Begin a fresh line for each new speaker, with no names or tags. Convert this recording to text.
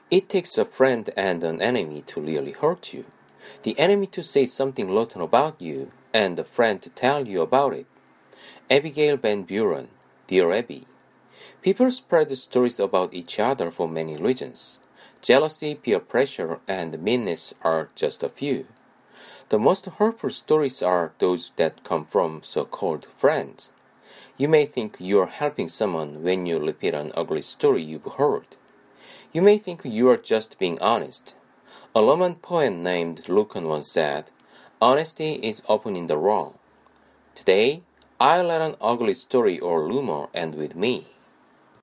It takes a friend and an enemy to really hurt you. The enemy to say something rotten about you, and the friend to tell you about it. Abigail Van Buren, Dear Abby. People spread stories about each other for many reasons. Jealousy, peer pressure, and meanness are just a few. The most hurtful stories are those that come from so-called friends. You may think you are helping someone when you repeat an ugly story you've heard. You may think you are just being honest. A Roman poet named Lucan once said, "Honesty is often in the wrong." Today, I'll let an ugly story or rumor end with me.